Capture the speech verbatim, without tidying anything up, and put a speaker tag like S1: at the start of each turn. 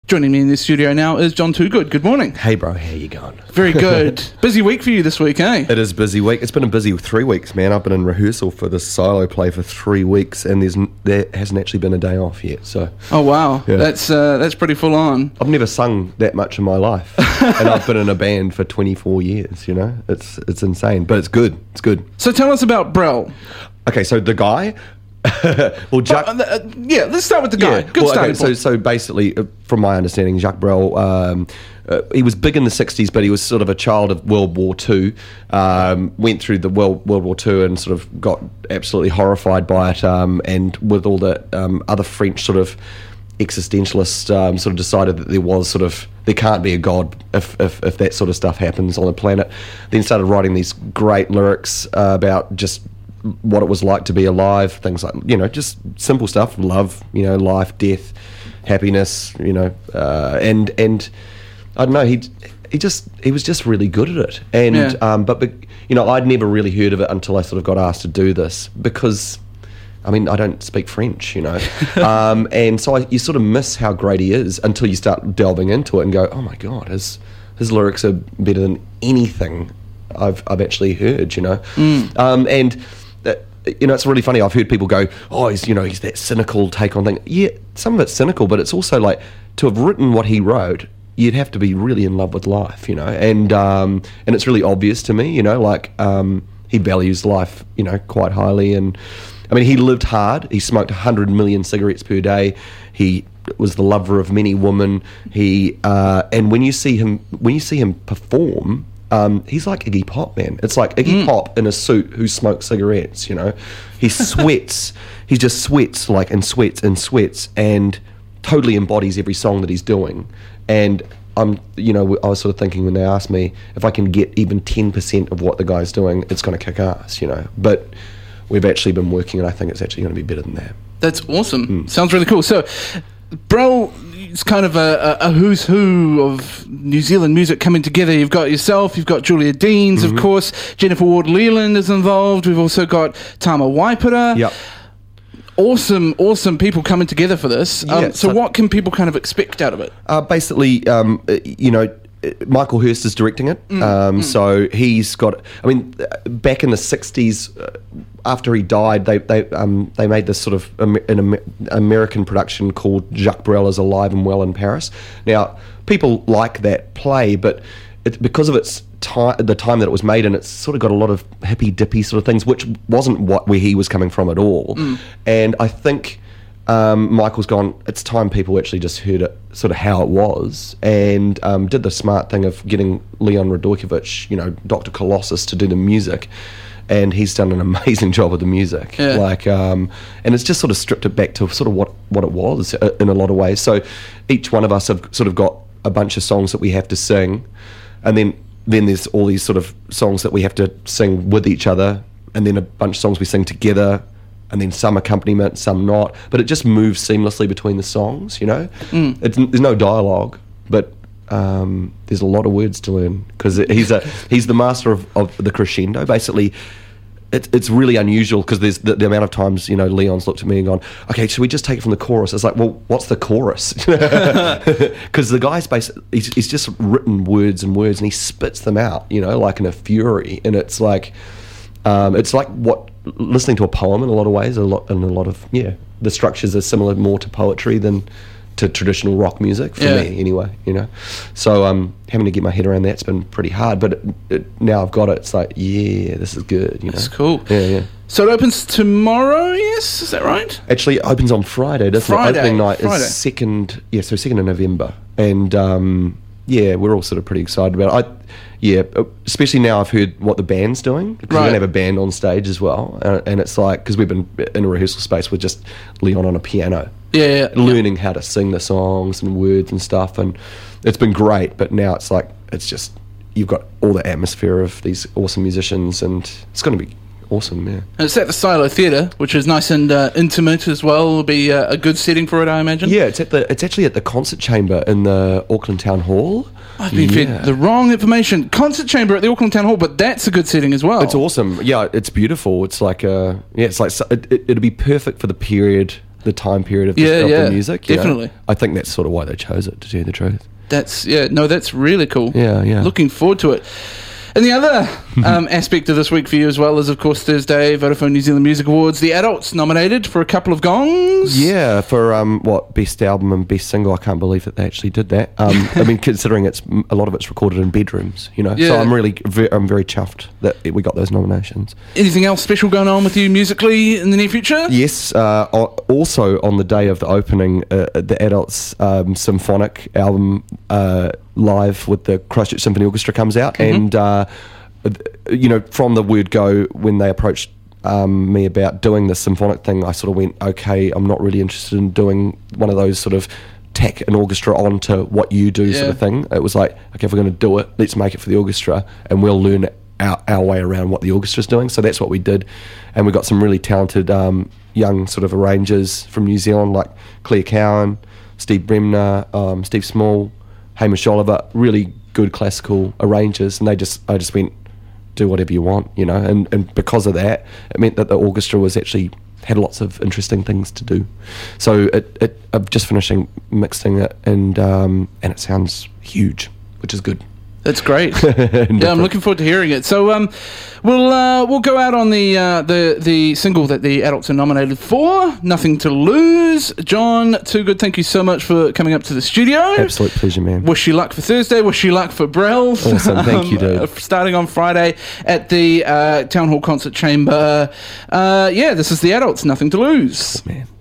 S1: Joining me in the studio now is John Toogood. Good morning.
S2: Hey bro, how you going?
S1: Very good. Busy week for you this week, eh?
S2: It is a busy week. It's been a busy three weeks, man. I've been in rehearsal for this solo play for three weeks, and there's n- there hasn't actually been a day off yet. So.
S1: Oh wow,
S2: yeah.
S1: that's uh, that's pretty full on.
S2: I've never sung that much in my life, and I've been in a band for twenty-four years. You know, it's it's insane, but it's good. It's good.
S1: So tell us about Brel.
S2: Okay, so the guy. well, Jacques,
S1: uh, uh, yeah, let's start with the guy.
S2: Yeah,
S1: Good
S2: well,
S1: starting
S2: okay, so
S1: point.
S2: so basically, uh, from my understanding, Jacques Brel, um, uh, he was big in the sixties, but he was sort of a child of World War Two. Um, went through the World World War Two and sort of got absolutely horrified by it, um, and with all the um, other French sort of existentialists, um, sort of decided that there was sort of there can't be a god if, if if that sort of stuff happens on the planet. Then started writing these great lyrics uh, about just what it was like to be alive, things like, you know, just simple stuff, love, you know, life, death, happiness, you know, uh, and and I don't know, he he just he was just really good at it, and
S1: Yeah.
S2: um, but, but you know, I'd never really heard of it until I sort of got asked to do this, because I mean, I don't speak French, you know, um, and so I, you sort of miss how great he is until you start delving into it and go, oh my god, his his lyrics are better than anything I've I've actually heard, you know,
S1: Mm.
S2: um, and. Uh, you know, it's really funny. I've heard people go, "Oh, he's you know, he's that cynical take on things." Yeah, some of it's cynical, but it's also like, to have written what he wrote, you'd have to be really in love with life, you know. And um, and it's really obvious to me, you know, like um, he values life, you know, quite highly. And I mean, he lived hard. He smoked one hundred million cigarettes per day. He was the lover of many women. He uh, and when you see him, when you see him perform. Um, he's like Iggy Pop, man. It's like Iggy
S1: Mm.
S2: Pop in a suit who smokes cigarettes, you know. He sweats. He just sweats, like, and sweats and sweats, and totally embodies every song that he's doing. And I'm, you know, I was sort of thinking when they asked me if I can get even ten percent of what the guy's doing, it's going to kick ass, you know. But we've actually been working, and I think it's actually going to be better than that.
S1: That's awesome.
S2: Mm.
S1: Sounds really cool. So, Brel is kind of a, a, a who's who of New Zealand music coming together. You've got yourself, you've got Julia Deans,
S2: Mm-hmm.
S1: of course. Jennifer Ward-Leland is involved. We've also got Tama Waipara.
S2: Yep.
S1: Awesome, awesome people coming together for this. Um,
S2: Yeah,
S1: so,
S2: so-
S1: what can people kind of expect out of it?
S2: Uh, basically, um, uh, you know, uh, Michael Hurst is directing it. Um, So he's got. I mean, uh, back in the sixties, uh, after he died, they they um, they made this sort of Am- an Am- American production called Jacques Brel is Alive and Well in Paris. Now, people like that play, but it, because of its time, the time that it was made in, it's sort of got a lot of hippy dippy sort of things, which wasn't what where he was coming from at all. And I think. Um, Michael's gone, it's time people actually just heard it sort of how it was, and um, did the smart thing of getting Leon Radojkovic, you know, Doctor Colossus, to do the music, and he's done an amazing job with the music.
S1: Yeah.
S2: Like, um, and it's just sort of stripped it back to sort of what, what it was uh, in a lot of ways. So each one of us have sort of got a bunch of songs that we have to sing, and then then there's all these sort of songs that we have to sing with each other, and then a bunch of songs we sing together, and then some accompaniment, some not. But it just moves seamlessly between the songs, you know?
S1: Mm.
S2: It's, there's no dialogue, but um, there's a lot of words to learn, because he's a he's the master of, of the crescendo. Basically, it, it's really unusual, because there's the, the amount of times, you know, Leon's looked at me and gone, okay, should we just take it from the chorus? It's like, well, what's the chorus? Because the guy's basically, he's, he's just written words and words, and he spits them out, you know, like in a fury. And it's like, um, it's like what, listening to a poem in a lot of ways, a lot, and a lot of, yeah, the structures are similar more to poetry than to traditional rock music, for
S1: Yeah.
S2: me anyway, you know. So um, having to get my head around that's been pretty hard, but it, it, now I've got it, it's like, yeah, this is good, you know.
S1: That's cool.
S2: Yeah, yeah.
S1: So, it opens tomorrow, yes? Is that right?
S2: Actually, it opens on Friday, doesn't
S1: Friday,
S2: it? Opening night
S1: Friday.
S2: is second, yeah, so second of November, and um, yeah, we're all sort of pretty excited about it. I, yeah, especially now I've heard what the band's doing, because we're
S1: Right.
S2: going to have a band on stage as well, uh, and it's like, because we've been in a rehearsal space with just Leon on a piano,
S1: Yeah, yeah.
S2: learning how to sing the songs and words and stuff, and it's been great. But now it's like, it's just, you've got all the atmosphere of these awesome musicians, and it's going to be awesome. Yeah,
S1: And it's at the Silo Theatre, which is nice and uh, intimate as well. Will be uh, a good setting for it, I imagine.
S2: yeah. It's at the it's actually at the concert chamber in the Auckland Town Hall.
S1: I've been
S2: Yeah.
S1: fed the wrong information. Concert chamber at the Auckland Town Hall, but that's a good setting as well.
S2: It's awesome. Yeah, it's beautiful. It's like uh yeah, it's like so- it, it, it'd be perfect for the period the time period of the,
S1: Yeah,
S2: of
S1: yeah,
S2: the music. you know.
S1: definitely.
S2: I think that's sort of why they chose it, to tell you the truth.
S1: That's yeah, no, that's really cool.
S2: Yeah, yeah.
S1: Looking forward to it. And the other um, aspect of this week for you as well is, of course, Thursday, Vodafone New Zealand Music Awards. The adults nominated for a couple of gongs.
S2: Yeah, for um, what, best album and best single. I can't believe that they actually did that. Um, I mean, considering it's a lot of it's recorded in bedrooms, you know.
S1: Yeah.
S2: So I'm really, ve- I'm very chuffed that we got those nominations.
S1: Anything else special going on with you musically in the near future?
S2: Yes. Uh, al- also on the day of the opening, uh, the adults um, symphonic album uh, live with the Christchurch Symphony Orchestra comes out,
S1: Mm-hmm.
S2: and uh, you know, from the word go, when they approached um, me about doing the symphonic thing, I sort of went, okay, I'm not really interested in doing one of those sort of tack an orchestra onto what you do sort
S1: Yeah.
S2: of thing. It was like, okay, if we're going to do it, let's make it for the orchestra, and we'll learn our, our way around what the orchestra's doing. So that's what we did, and we got some really talented um, young sort of arrangers from New Zealand, like Claire Cowan, Steve Bremner, um, Steve Small, Hamish Oliver, really good classical arrangers, and they just, I just went, do whatever you want, you know, and, and because of that, it meant that the orchestra was actually had lots of interesting things to do. So it, it I'm just finishing mixing it, and um, and it sounds huge, which is good.
S1: That's great.
S2: And
S1: Yeah, I'm
S2: different.
S1: looking forward to hearing it. So um, we'll uh, we'll go out on the uh, the the single that the adults are nominated for, Nothing to Lose. John Toogood, thank you so much for coming up to the studio.
S2: Absolute pleasure, man.
S1: Wish you luck for Thursday. Wish you luck for Brel.
S2: Awesome, thank you, dude.
S1: uh, starting on Friday at the uh, Town Hall Concert Chamber. Uh, yeah, this is the adults, Nothing to Lose.
S2: Man.